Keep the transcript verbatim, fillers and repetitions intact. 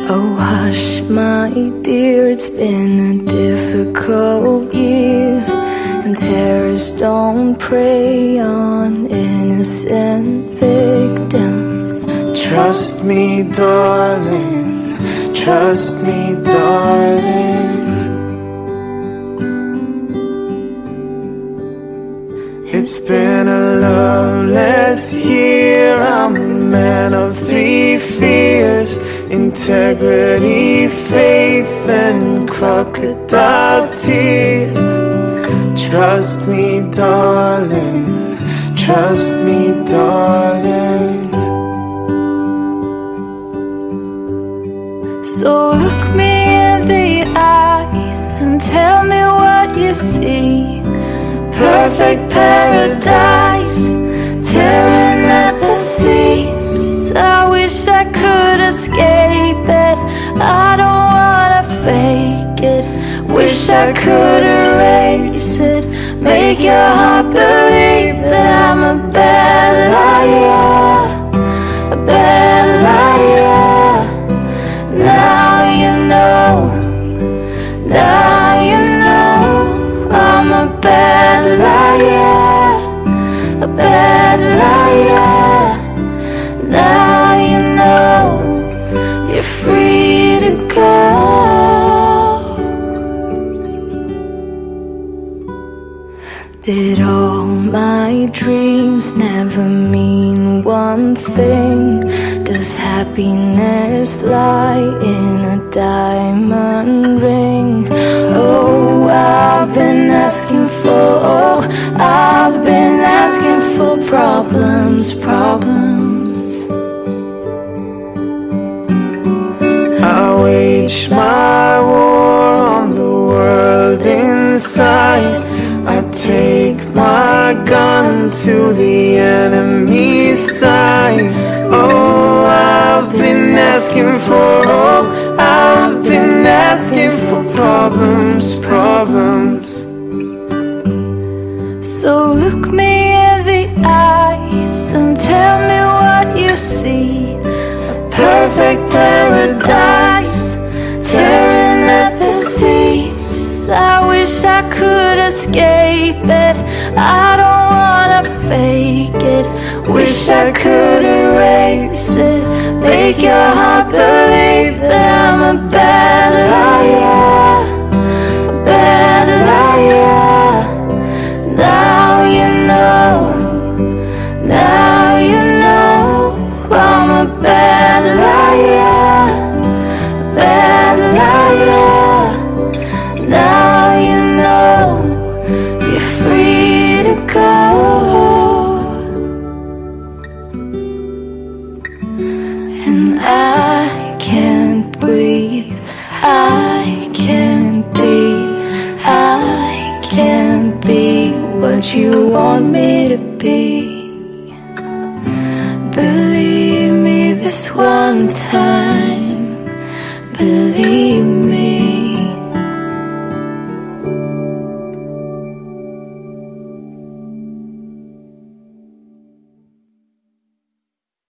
Oh hush, my dear, it's been a difficult year, and terrorists don't prey on innocent victims. Trust me, darling, trust me, darling. It's been a loveless year. I'm a man of three fears: integrity, faith, and crocodile tears. Trust me, darling, trust me, darling. So look me in the eyes and tell me what you see. Perfect paradise, tearing at the seams. I wish I could escape it, I don't wanna fake it. Wish I could erase it, make your heart believe that I'm a bad liar, a bad liar. Now you know, now you know I'm a bad liar, a bad liar. Now you know you're free to go. Did all my dreams never mean one thing? Does happiness lie in a diamond ring? Oh, I've been asking for, oh, I've been asking for problems, problems. I wage my war on the world inside. I take my gun to the enemy's side. Oh, I've been asking for, oh, I've been asking for problems, problems. So look me in the eyes and tell me what you see. A perfect paradise, tearing at the seams. I wish I could escape it, I don't wanna fake it. Wish I could erase it, make your heart believe that I'm a bad liar.